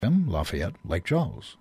Lafayette, Lake Charles.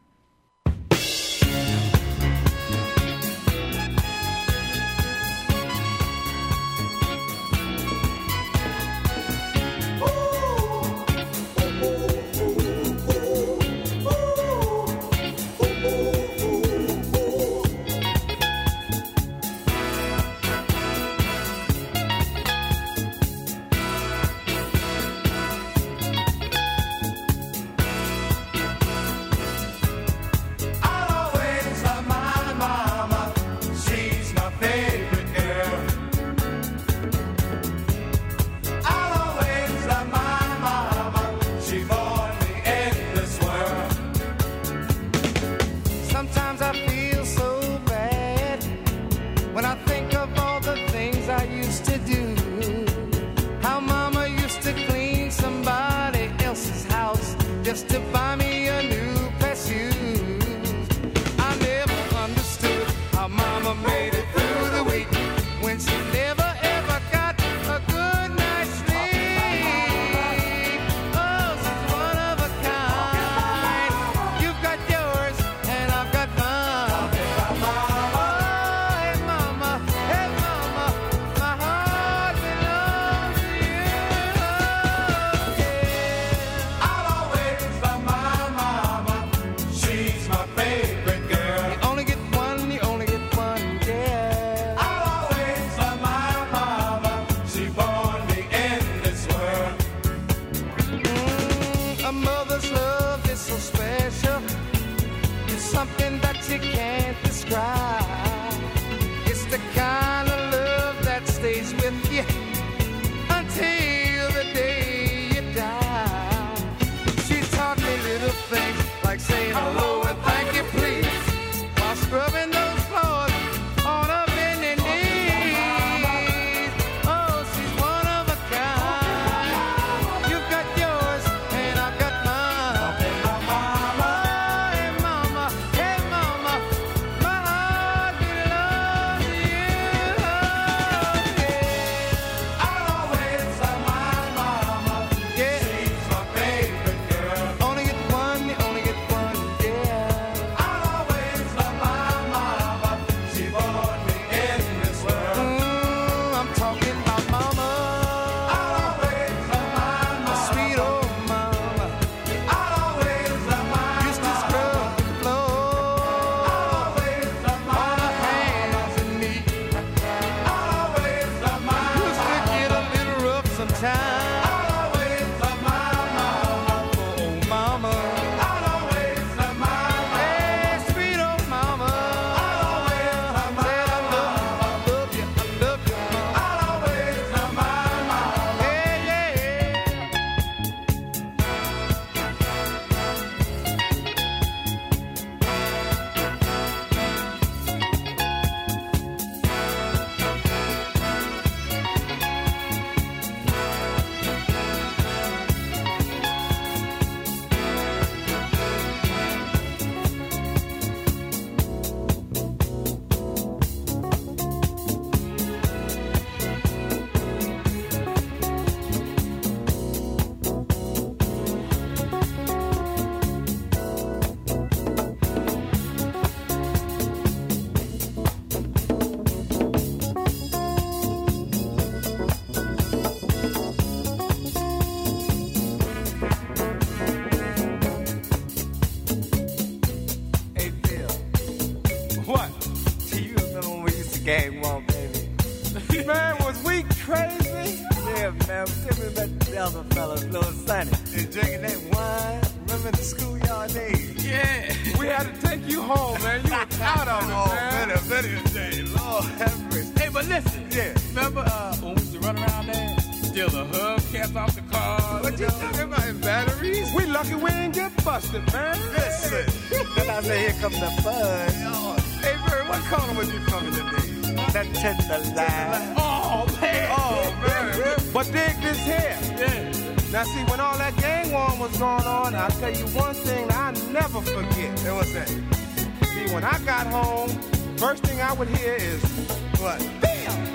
Gang one, baby. Man, was we crazy? Yeah, man. Give me that other fellas, little Sonny. And drinking that wine. Remember the schoolyard days? Yeah. We had to take you home, man. You were out of it, man. Oh, better day. Lord have mercy. Hey, but listen. Yeah. Remember when we used to run around there? Steal the hubcaps off the cars. What you talking about in batteries? We lucky we ain't get busted, man. Listen. Then I say, here comes the fun. Hey, Bird, what corner was you from in the day? That Tenderloin. Oh, man. Oh, man. But dig this here. Yeah. Now, see, when all that gang war was going on, I'll tell you one thing I never forget. And what's that? See, when I got home, first thing I would hear is, what? Bill!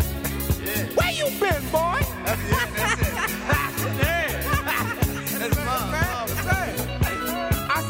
Yeah. Where you been, boy? That's it. Yeah. That's mom. I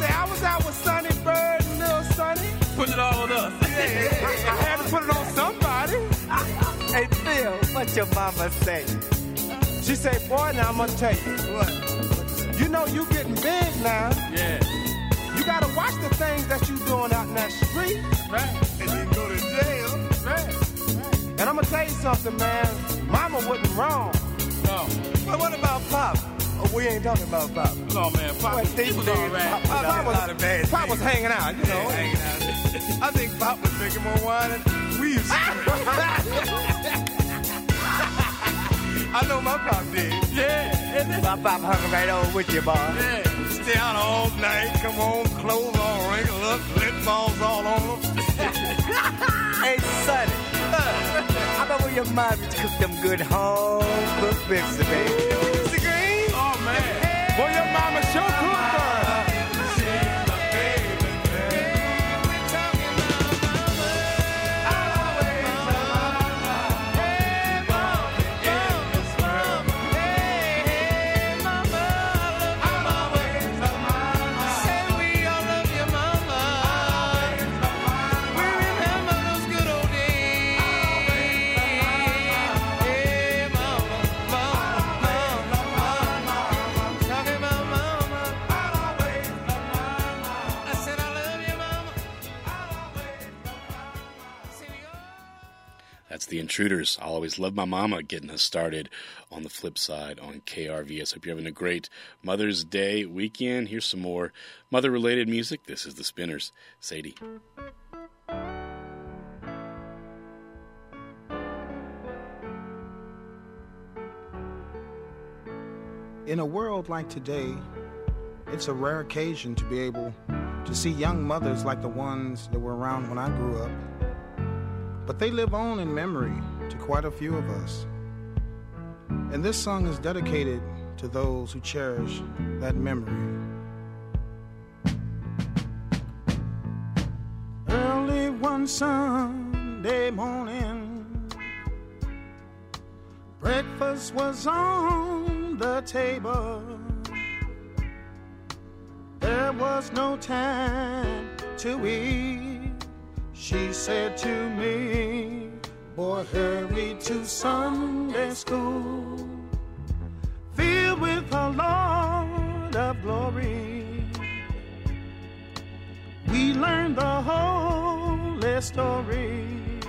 putting it all on us. I had to put it on somebody. Hey, Phil, what your mama say? She say, boy, now I'm gonna tell you. What? You know you getting big now. Yeah. You gotta watch the things that you doing out in that street. Right. And then go to jail. Right. And I'm gonna tell you something, man. Mama wasn't wrong. No. But what about Pop? Oh, we ain't talking about Pop. No, man. Pop was all right. Pop was hanging out, you know. Hanging out. I think Pop was drinking more wine than we used to. I know my Pop did. Yeah. My Pop hung right over with you, boy. Yeah. Stay out all night, come home, clothes all wrinkled up, lip balls all on them. Hey, Sonny. I remember your mom used to cook them good home-cooked ribs, baby. Mr. Green? Oh, man. Boy, your mama sure cooked, That's the Intruders. I'll Always Love My Mama, getting us started on the flip side on KRVS. Hope you're having a great Mother's Day weekend. Here's some more mother-related music. This is The Spinners. Sadie. In a world like today, it's a rare occasion to be able to see young mothers like the ones that were around when I grew up. But they live on in memory to quite a few of us. And this song is dedicated to those who cherish that memory. Early one Sunday morning, breakfast was on the table. There was no time to eat. She said to me, boy, hurry to Sunday school, filled with the Lord of glory. We learned the holy story.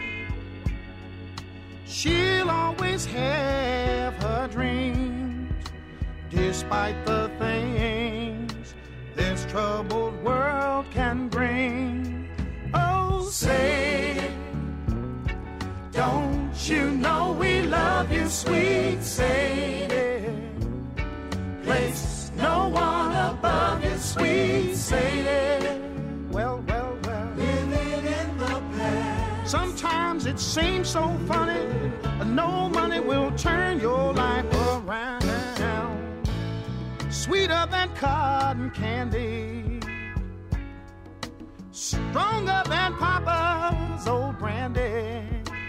She'll always have her dreams, despite the things this troubled world can bring. Oh, say, don't you know we love you, sweet Sadie? Place no one above you, sweet Sadie. Well, living in the past. Sometimes it seems so funny, but no money will turn your life around. Sweeter than cotton candy, stronger than Papa's old brandy.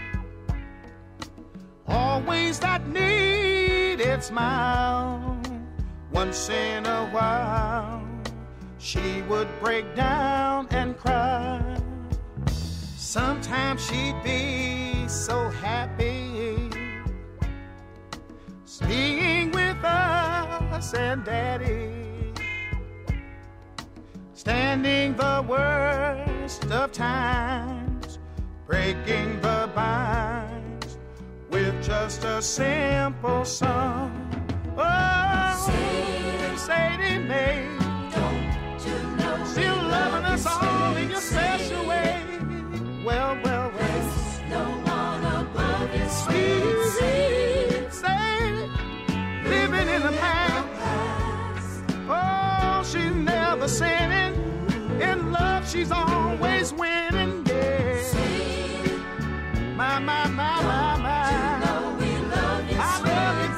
Always that needed smile. Once in a while, she would break down and cry. Sometimes she'd be so happy, being with us and Daddy, standing the worst of times, breaking the binds with just a simple song. Oh, Sadie Mae, don't you know, still loving us all in your special way. Well, there's no one above you, sweet Sadie, living in the past. Oh, she's never sinning. In love, she's always winning, yeah. My. You know we love you, I love you,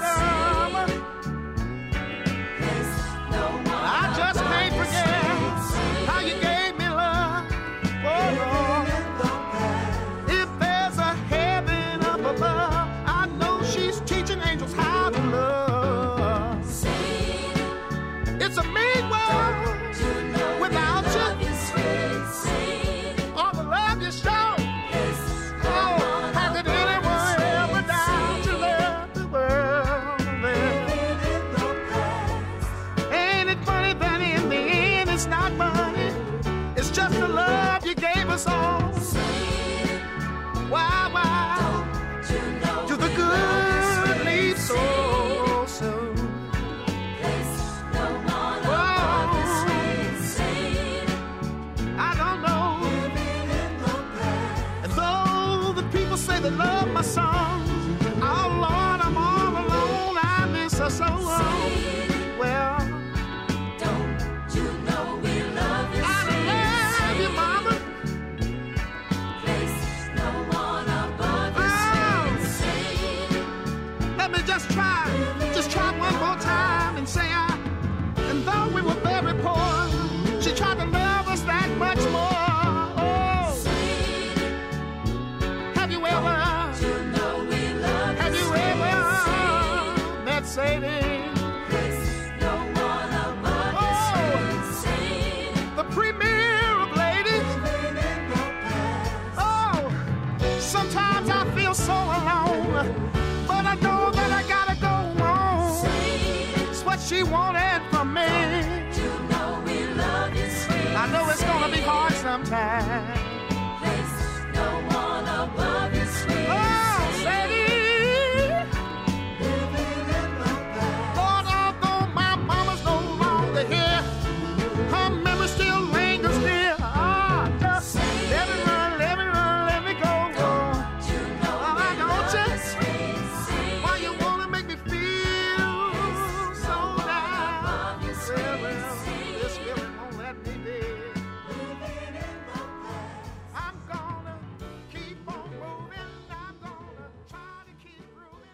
girl. I just can't forget how you gave me love. Oh, Lord. If there's a heaven up above, I know she's teaching angels how to love. It's a mean world without you. it's not money, it's just the love you gave us all. Why, to the good need so soon. I don't know. And though the people say they love my song, oh Lord, I'm all alone. I miss her so long. Well, don't you know we love you? I love you, Mama. Place no one above you. Let me just try one more time and say and though we were very poor, she tried to love us that much more. Oh, have you ever? You know we love have you ever met Sadie? No one above the premier of ladies. Oh, sometimes I feel so alone, but I know that I gotta go on. It's what she wanted from me. I know it's gonna be hard sometimes. Place no one above you, sweet. Oh, Sadie. Living in the past. Lord, although my mama's no longer here, her memory still lingers near. Ah, just let me run, let me go. Don't you know don't you? Why you wanna make me feel so down? Well, this feeling won't let me be. I'm gonna keep on moving. I'm gonna try to keep grooving.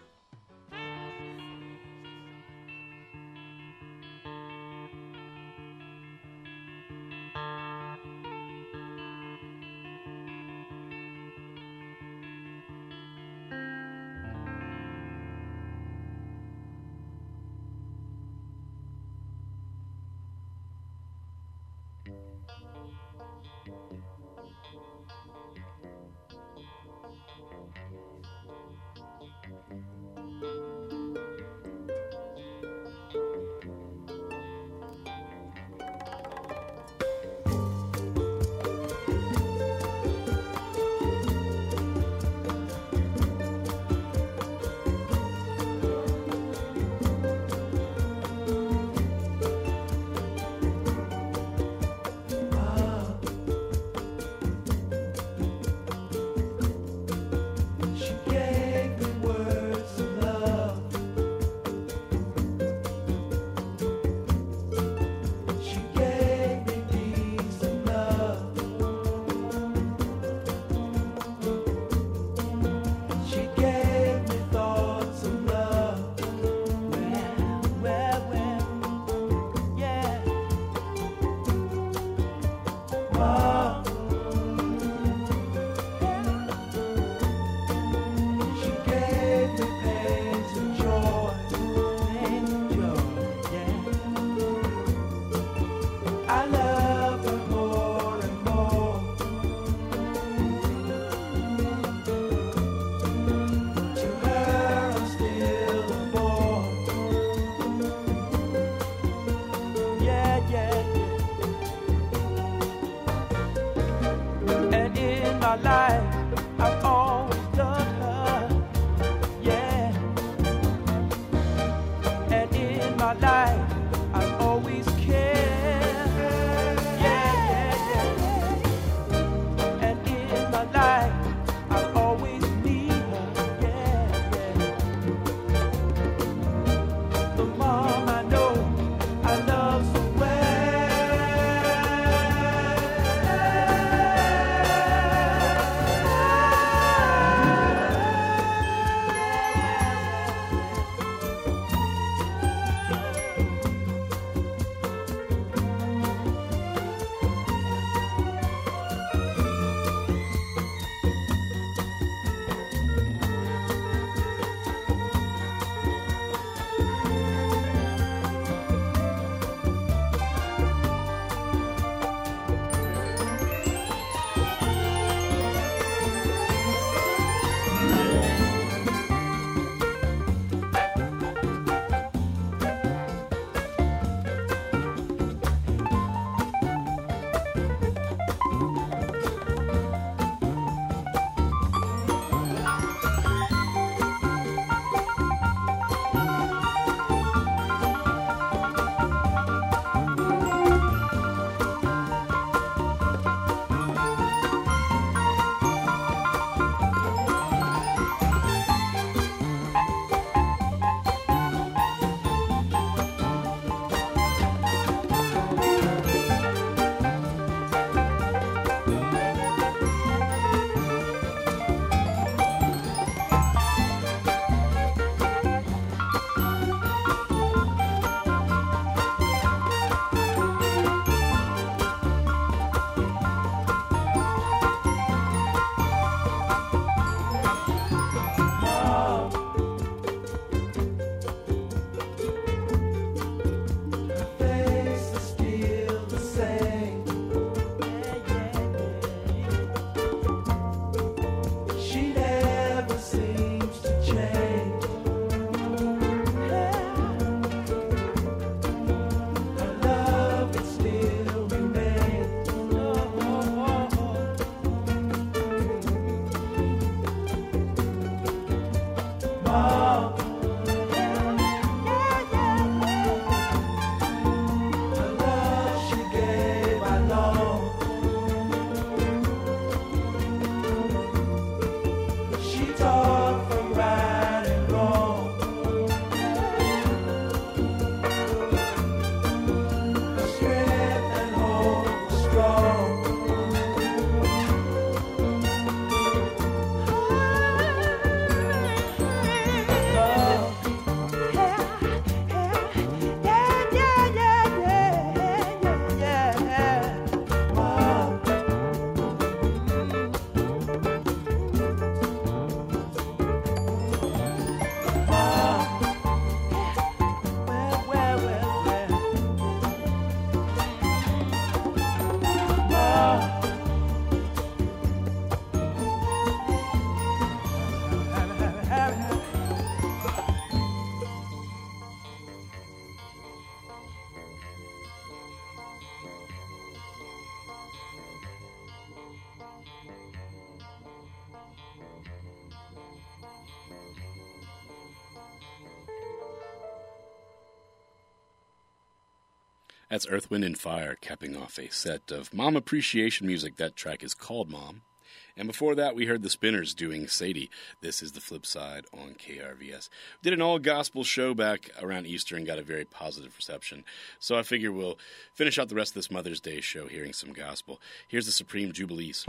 That's Earth, Wind, and Fire, capping off a set of Mom appreciation music. That track is called Mom. And before that, we heard the Spinners doing Sadie. This is the flip side on KRVS. We did an all-gospel show back around Easter and got a very positive reception. So I figure we'll finish out the rest of this Mother's Day show hearing some gospel. Here's the Supreme Jubilees.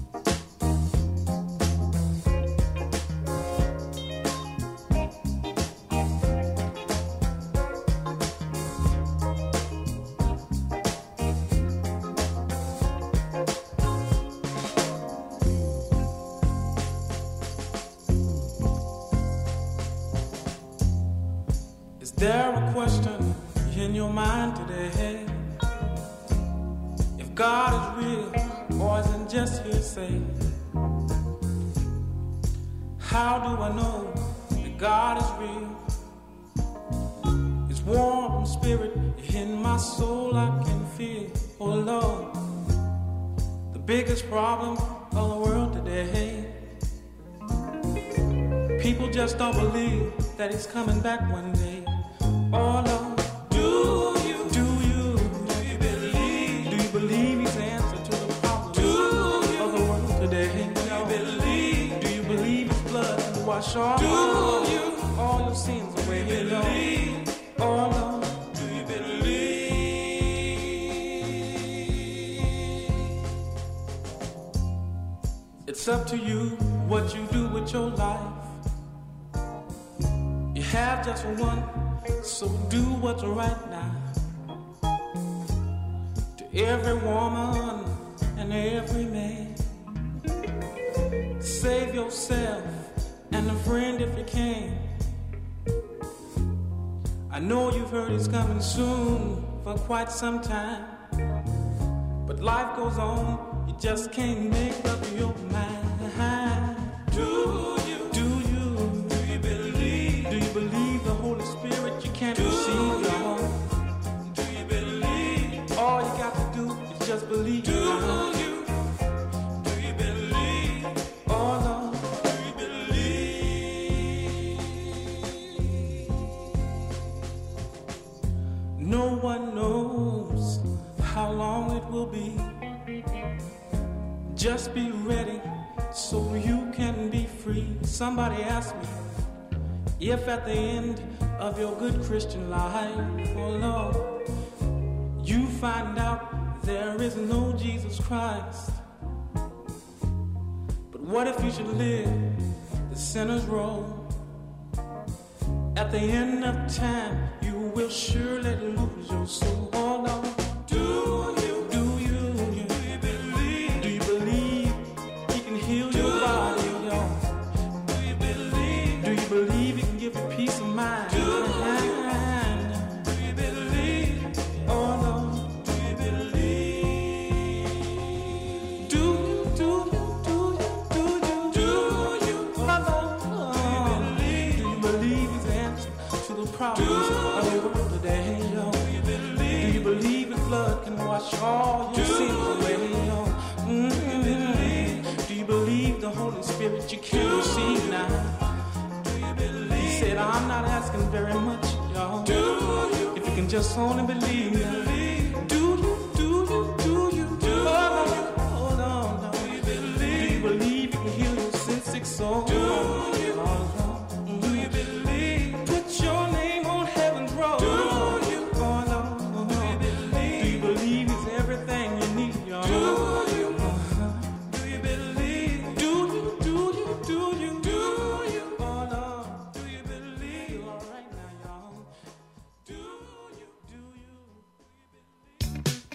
Is there a question in your mind today? If God is real or is it just hearsay? How do I know that God is real? His warm spirit in my soul I can feel. Oh Lord, the biggest problem of the world today, people just don't believe that he's coming back one day. Oh Lord, do you believe he's the answer to the problem of the world today? Do you believe his blood can wash all your sins away? Oh Lord, do you believe? It's up to you what you do with your life. You have just one, so do what's right now. To every woman and every man, save yourself and a friend if you can. I know you've heard it's coming soon for quite some time, but life goes on, you just can't make up your mind. Do you believe the Holy Spirit you can't receive, y'all? Do you believe? All you got to do is just believe. Do you believe? Oh Lord, do you believe? No one knows how long it will be. Just be ready so you can be free. Somebody asked me, if at the end of your good Christian life, oh Lord, you find out there is no Jesus Christ, but what if you should live the sinner's role? At the end of time, you will surely lose your soul. Oh Lord, do you believe? Do you believe he can heal your body? Believe he can give you peace of mind. Do you believe? Oh Lord, do you believe? Do you? Oh Lord, do you believe he's the answer to the problems of the world today? Do you believe his blood can wash all your sins away? Do you believe the Holy Spirit you can't receive now? I'm not asking very much, y'all. If you can just only believe. Do you? Oh no. Do you believe you can heal your sin sick soul? Do you believe? Put your name on heaven's road. Do you? Oh no. Do you believe he's everything you need, y'all? Do you believe? Do you? Oh no. All right now, y'all. Do you?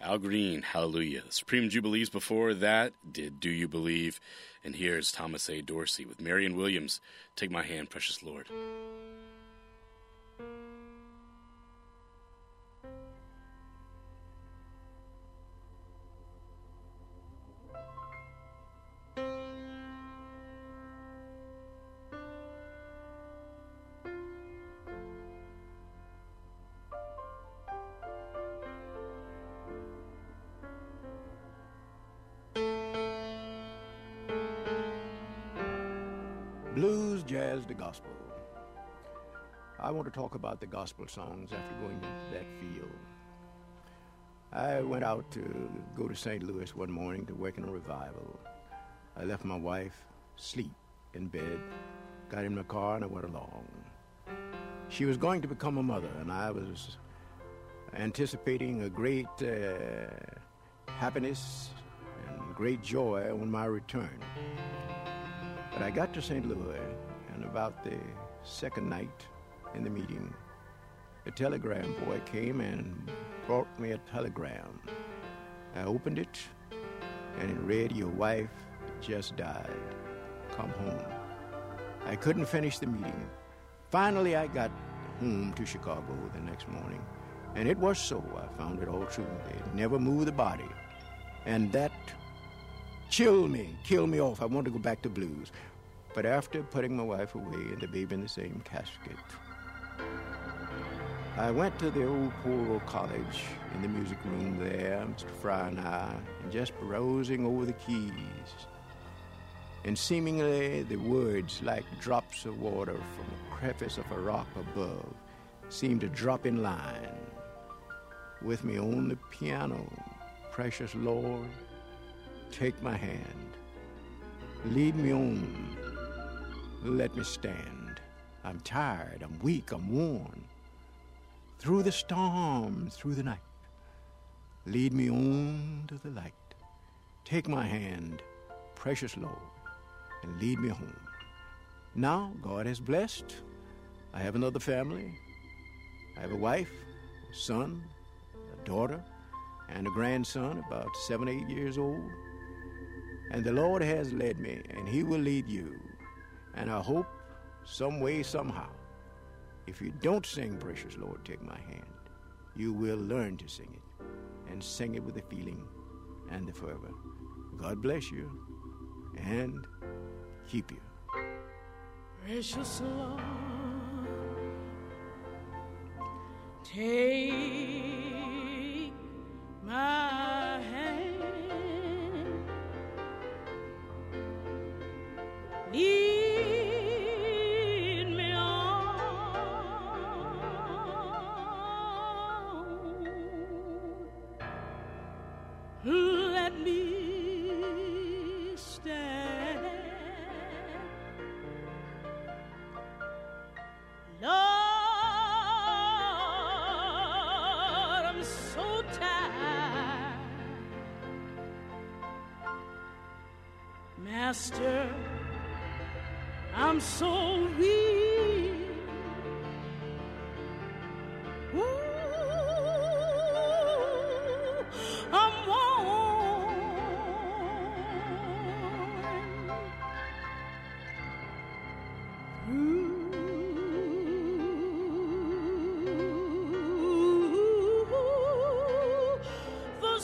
Al Green, Hallelujah. The Supreme Jubilees before that did Do You Believe? And here's Thomas A. Dorsey with Marion Williams, Take My Hand, Precious Lord. Blues, jazz, the gospel. I want to talk about the gospel songs after going into that field. I went out to go to St. Louis one morning to work in a revival. I left my wife asleep in bed, got in my car, and I went along. She was going to become a mother, and I was anticipating a great happiness and great joy on my return. But I got to St. Louis, and about the second night in the meeting, a telegram boy came and brought me a telegram. I opened it, and it read, "Your wife just died. Come home." I couldn't finish the meeting. Finally, I got home to Chicago the next morning, and it was so. I found it all true. They never moved the body, and that killed me off. I wanted to go back to blues. But after putting my wife away and the baby in the same casket, I went to the old Polo College in the music room there, Mr. Fry and I, and just browsing over the keys. And seemingly the words, like drops of water from the crevice of a rock above, seemed to drop in line. With me on the piano, precious Lord, take my hand, lead me on, let me stand. I'm tired, I'm weak, I'm worn. Through the storm, through the night, lead me on to the light. Take my hand, precious Lord, and lead me home. Now, God has blessed. I have another family. I have a wife, a son, a daughter, and a grandson about 7, 8 years old. And the Lord has led me, and He will lead you. And I hope, some way, somehow, if you don't sing Precious Lord, Take My Hand, you will learn to sing it, and sing it with the feeling and the fervor. God bless you, and keep you. Precious Lord, take my hand, lead me on, let me stand. Lord, I'm so tired. Master, I'm so weak. Ooh, I'm worn. The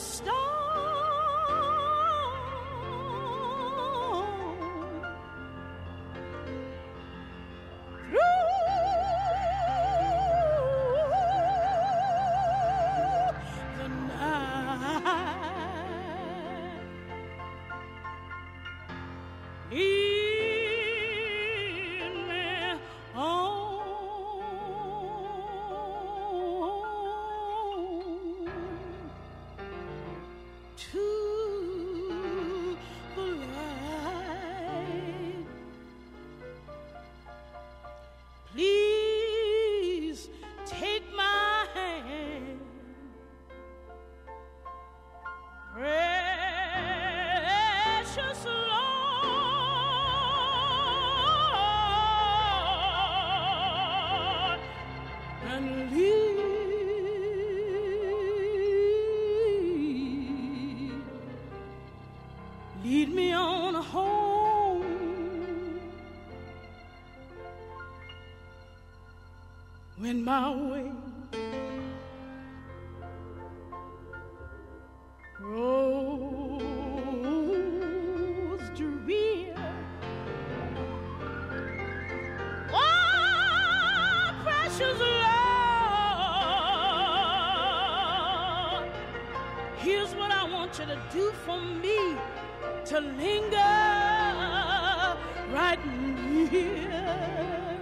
lead me when my way grows drear. Oh, precious Lord, here's what I want you to do for me, to linger right near.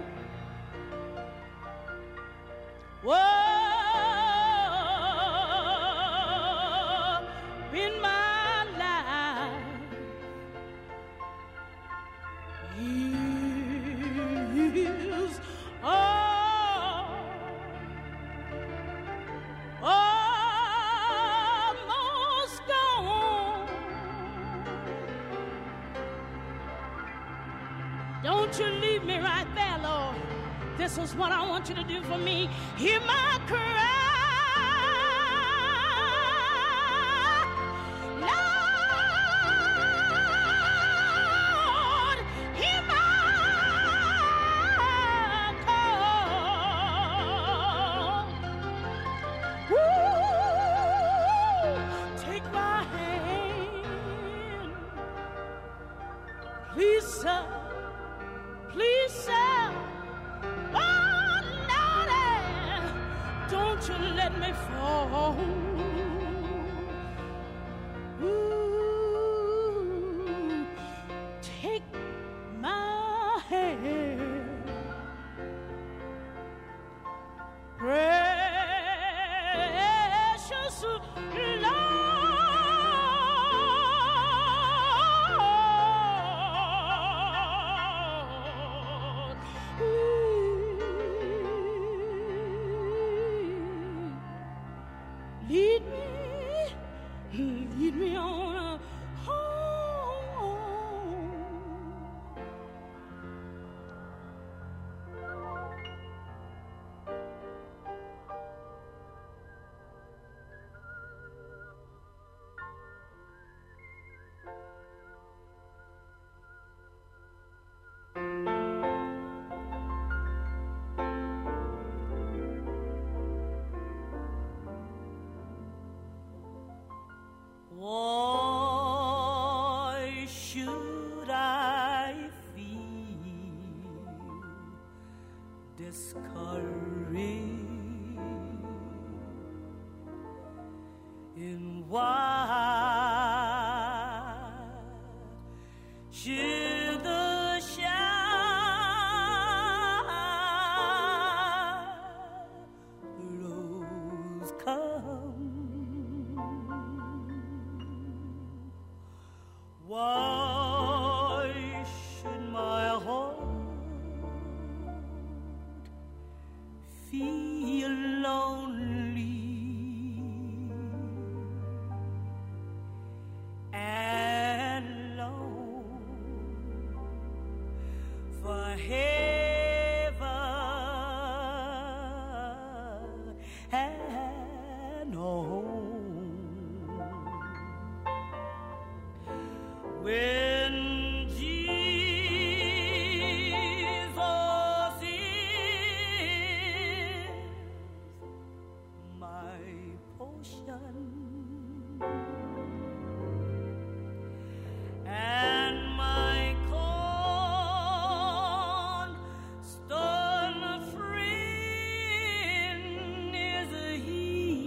Whoa, in my life, is almost gone. Don't you leave me right there, Lord. This is what I want you to do for me. Hear my cry. Lord, hear my call. Woo, take my hand. Please, sir. Please, sir. Oh, Lordy, don't you let me fall. Ooh, take my hand. Precious Lord. Lead me on home. Why should I feel discouraged? And why should the shadows come? Why should my heart feel lonely and long for heaven and home? When Jesus is my portion and my constant friend is He.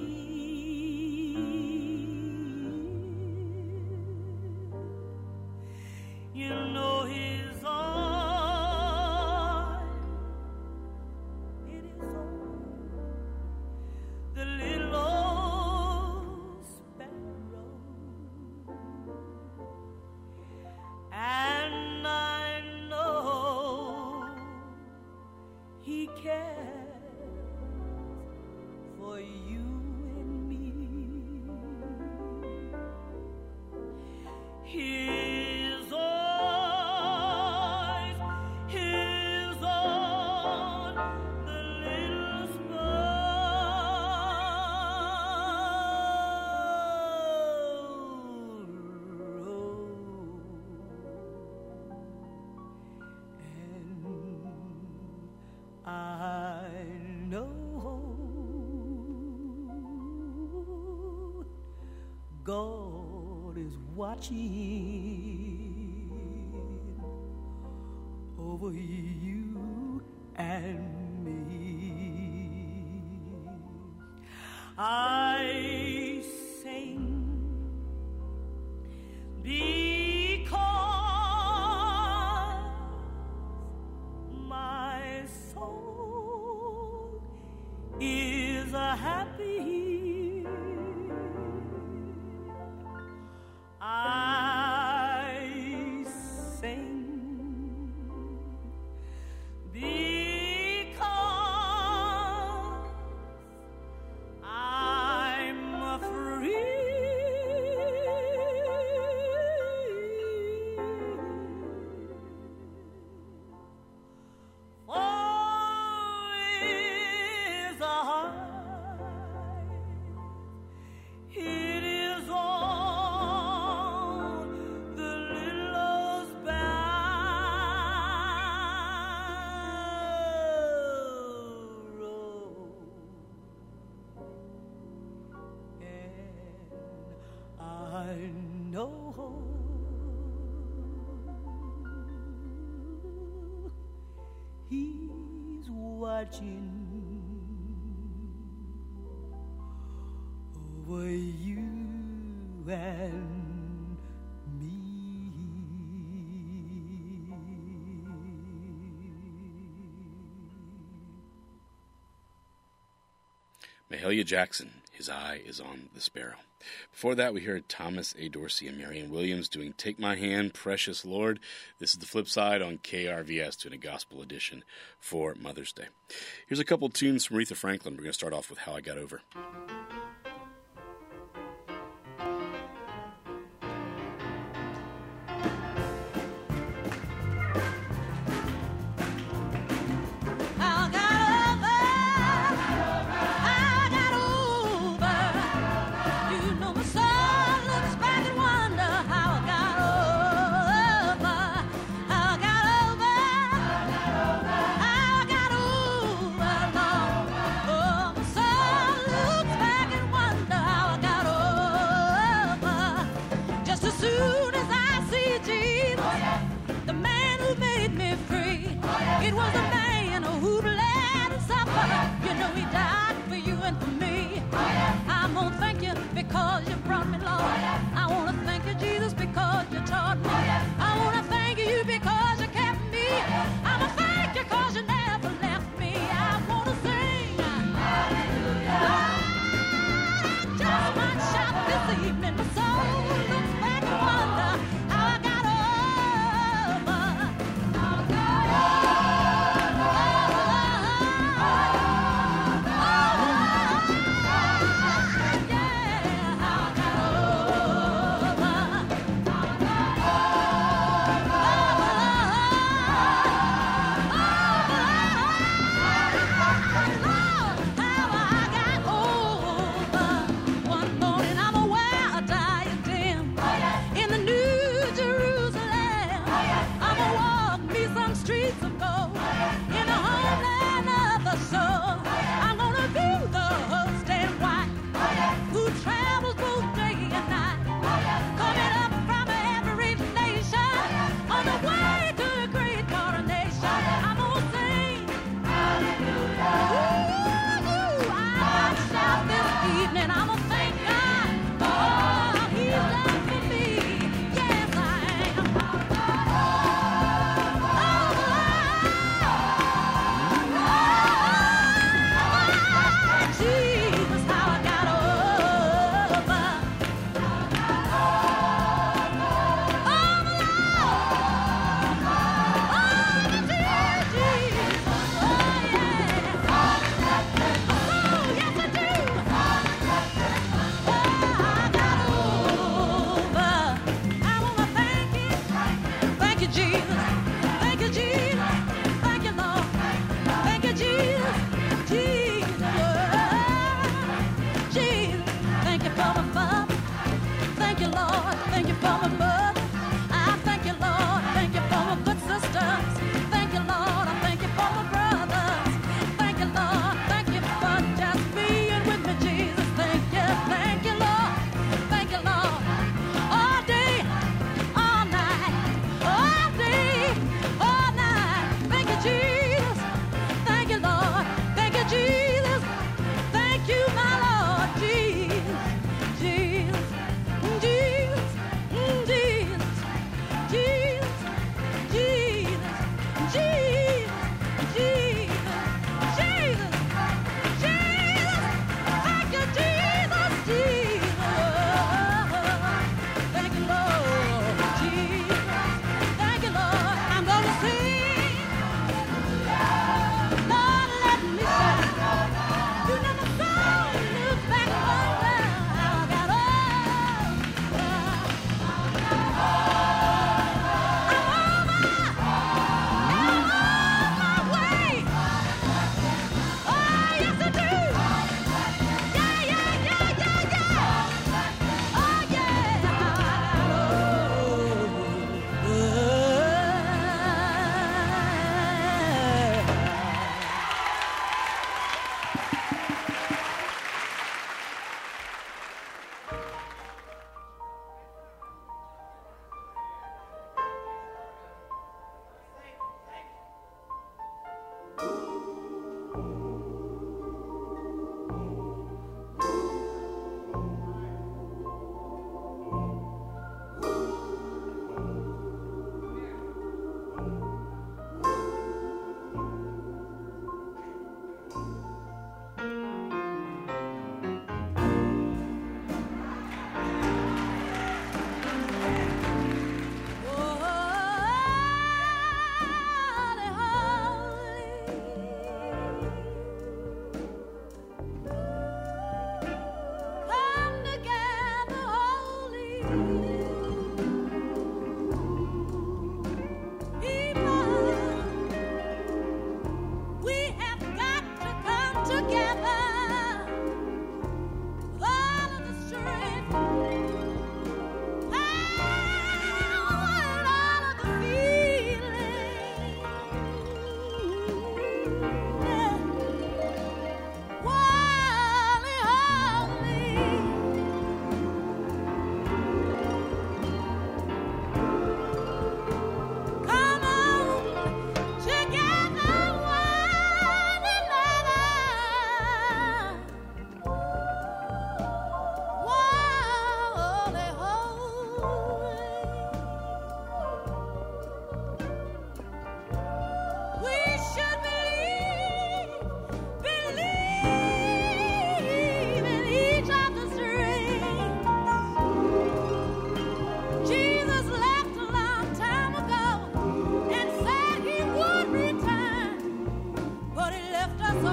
You know His arm, it is on the little old sparrow, and I know He cares for you and me. His eyes, His on the little sparrow, and I know God is watching over you and me. I sing because my soul is a happy. I sing because I'm free. He's watching over you and me. Mahalia Jackson, His Eye is on the Sparrow. Before that, we heard Thomas A. Dorsey and Marianne Williams doing Take My Hand, Precious Lord. This is the flip side on KRVS, doing a gospel edition for Mother's Day. Here's a couple tunes from Aretha Franklin. We're going to start off with How I Got Over. Back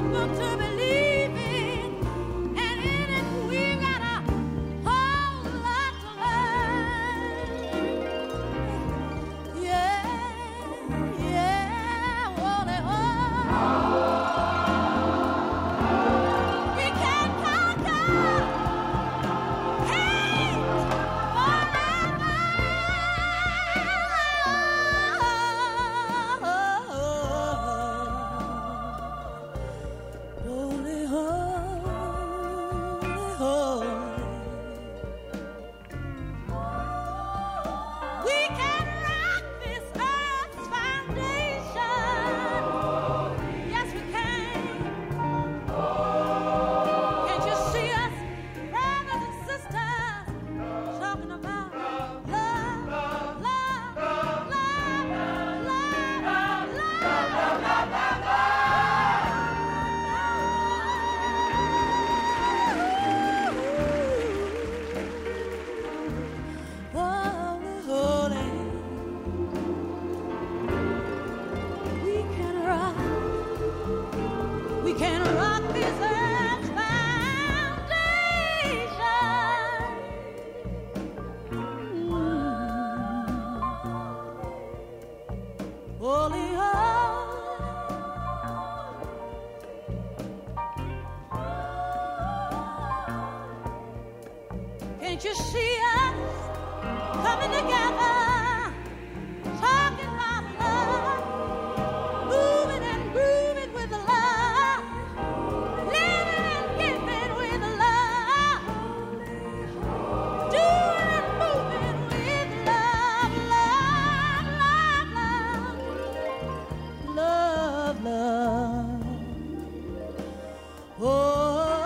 Can't you see us coming together, talking about love, moving and grooving with love, living and giving with love, doing and moving with love, love, love, love, love, love. Oh.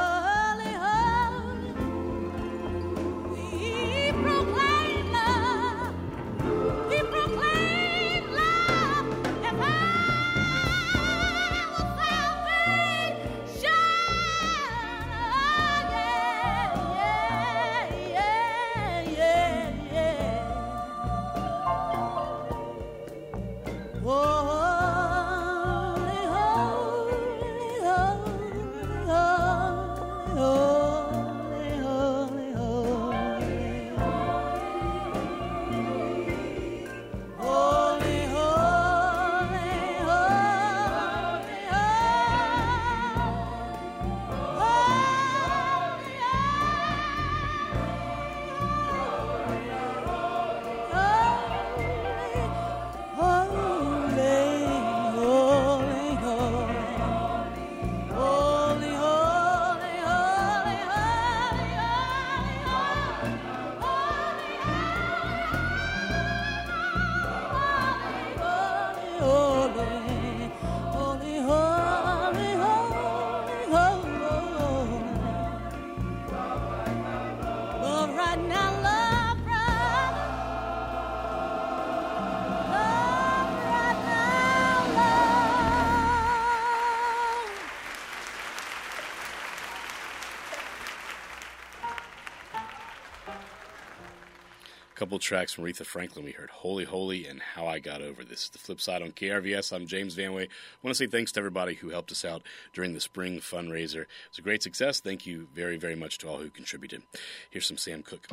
Couple tracks from Aretha Franklin. We heard Holy Holy and How I Got Over. This is The Flip Side on KRVS. I'm James Vanway. I want to say thanks to everybody who helped us out during the spring fundraiser. It was a great success. Thank you very, very much to all who contributed. Here's some Sam Cooke.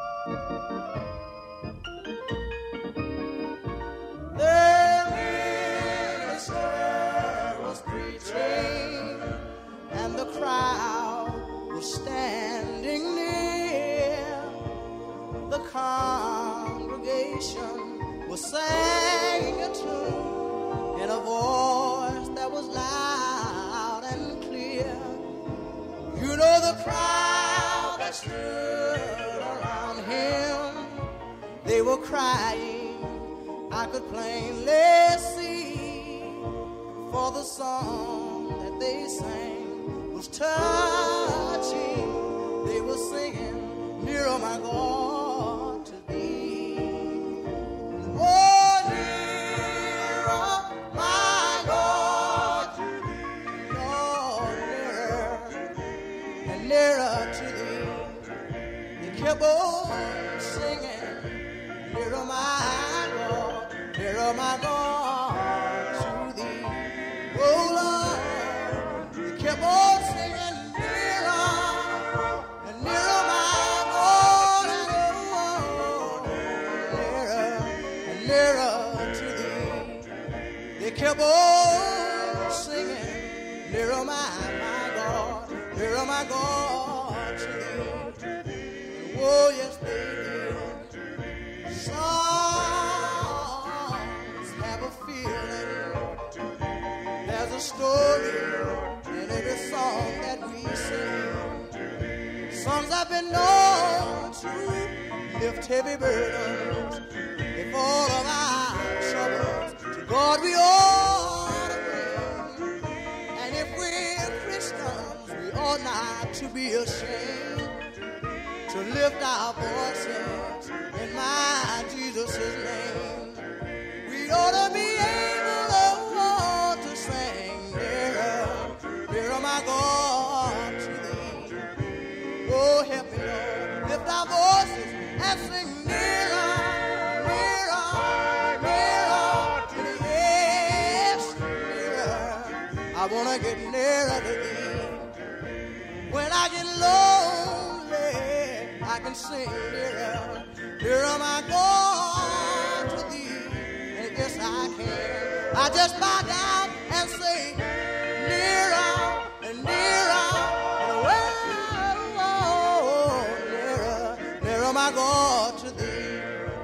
The minister was preaching and the crowd was standing near. The congregation was singing a tune in a voice that was loud and clear. You know the crowd that stood around him, they were crying, I could plainly see, for the song that they sang was touching. They were singing, nearer my God. Kept on singing, nearer my God to thee. Oh Lord, kept on singing nearer and nearer, my God, and nearer and nearer to thee. They kept on singing nearer, my God, nearer, my God, to thee. Oh, yes, they did. Songs have a feeling. There's a story in every song that we sing. Songs have been known to lift heavy burdens. If all of our troubles to God we ought to bring. And if we're Christians, we ought not to be ashamed to lift our voices in my Jesus' name. We ought to be able, oh, to sing nearer, nearer, my God, to thee. Oh, help me, Lord, lift our voices and sing nearer, nearer, nearer to thee. Yes, nearer. I want to get nearer to thee. When I get lonely, I can sing nearer, nearer, my God, to thee. And yes, I can. I just bow down and say, nearer and nearer, and oh, nearer, nearer, my God, to thee.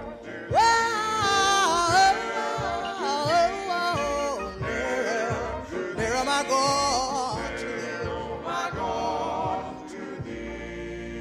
Nearer, nearer, my God, to thee, my God, to thee.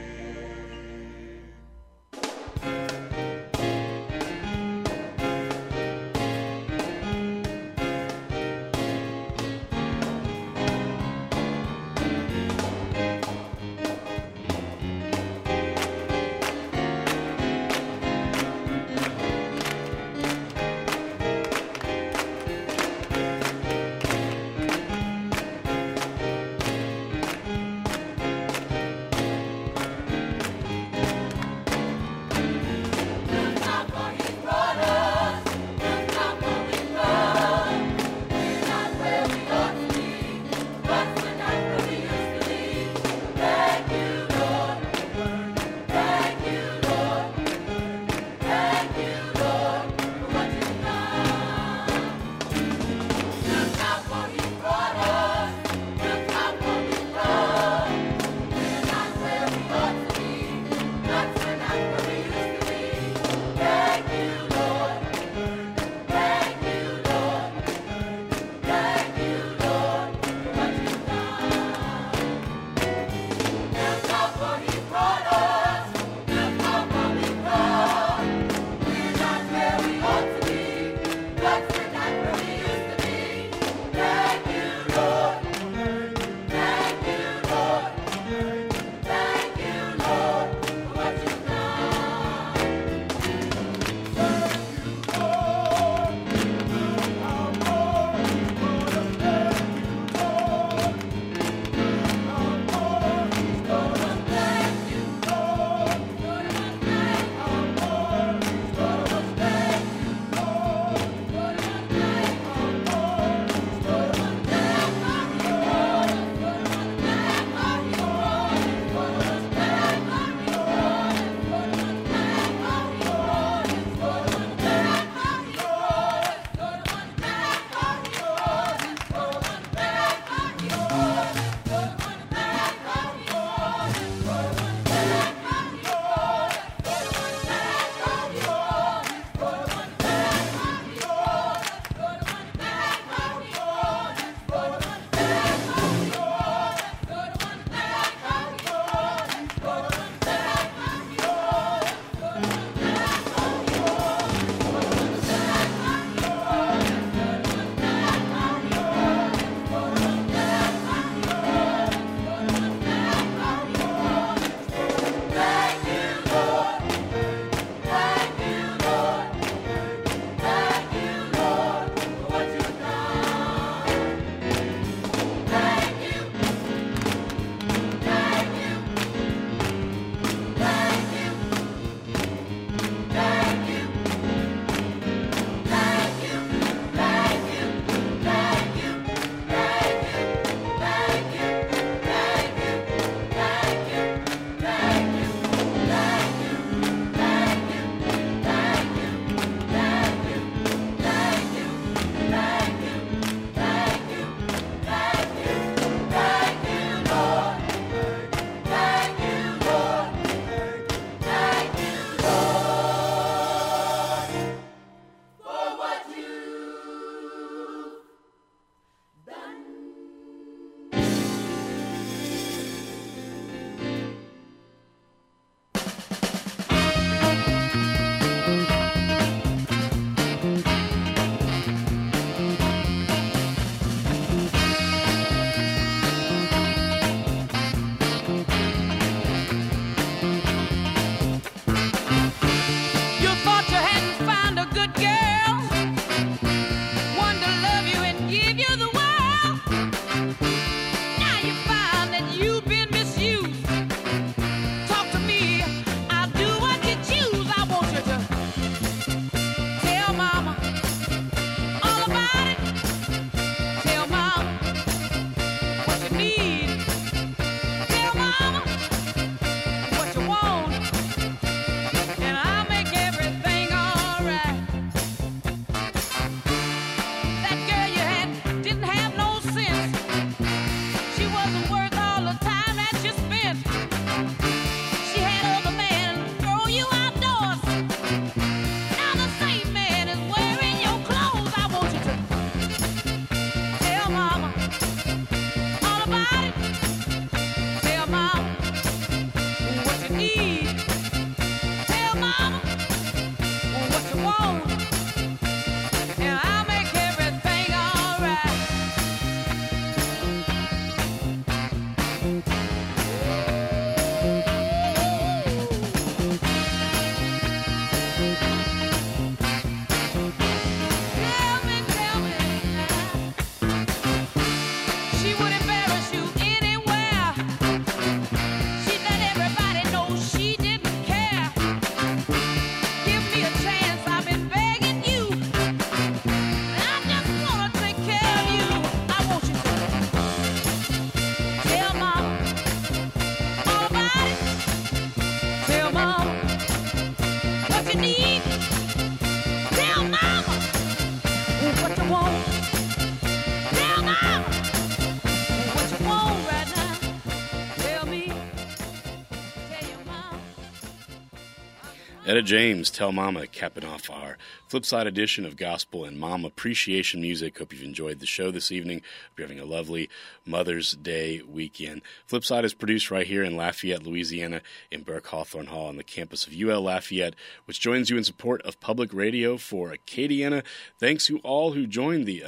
Etta James, Tell Mama, capping off our Flipside edition of Gospel and Mom Appreciation Music. Hope you've enjoyed the show this evening. Hope you're having a lovely Mother's Day weekend. Flipside is produced right here in Lafayette, Louisiana, in Burke Hawthorne Hall on the campus of UL Lafayette, which joins you in support of public radio for Acadiana. Thanks to all who joined the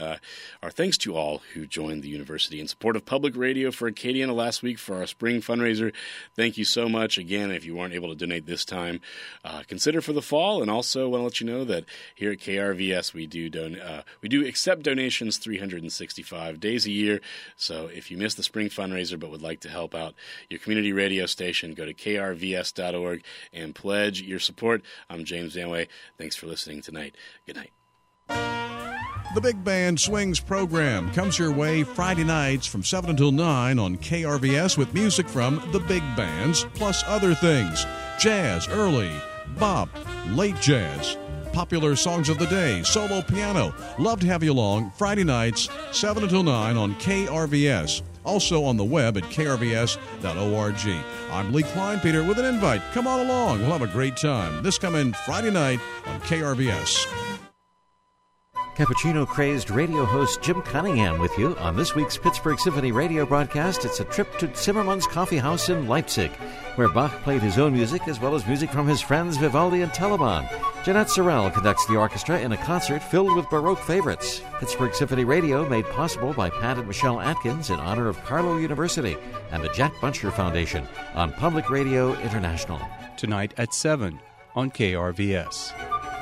university in support of public radio for Acadiana last week for our spring fundraiser. Thank you so much. Again, if you weren't able to donate this time, consider for the fall. And also want to let you know that here at KRVS we do accept donations 365 days a year. So if you missed the spring fundraiser but would like to help out your community radio station, go to krvs.org and pledge your support. I'm James Vanway. Thanks for listening tonight. Good night. The Big Band Swings program comes your way Friday nights from 7 until 9 on KRVS with music from the big bands, plus other things. Jazz, early, bop, late jazz, popular songs of the day, solo piano. Love to have you along Friday nights, 7 until 9 on KRVS. Also on the web at krvs.org. I'm Lee Kleinpeter with an invite. Come on along. We'll have a great time. This coming Friday night on KRVS. Cappuccino-crazed radio host Jim Cunningham with you on this week's Pittsburgh Symphony radio broadcast. It's a trip to Zimmermann's Coffee House in Leipzig, where Bach played his own music as well as music from his friends Vivaldi and Telemann. Jeanette Sorrell conducts the orchestra in a concert filled with Baroque favorites. Pittsburgh Symphony Radio made possible by Pat and Michelle Atkins in honor of Carlow University and the Jack Buncher Foundation on Public Radio International. Tonight at 7 on KRVS.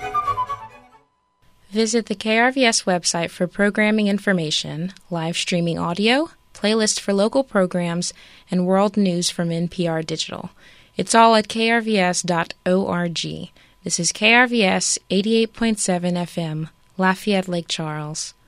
Visit the KRVS website for programming information, live streaming audio, playlist for local programs, and world news from NPR Digital. It's all at krvs.org. This is KRVS 88.7 FM, Lafayette, Lake Charles.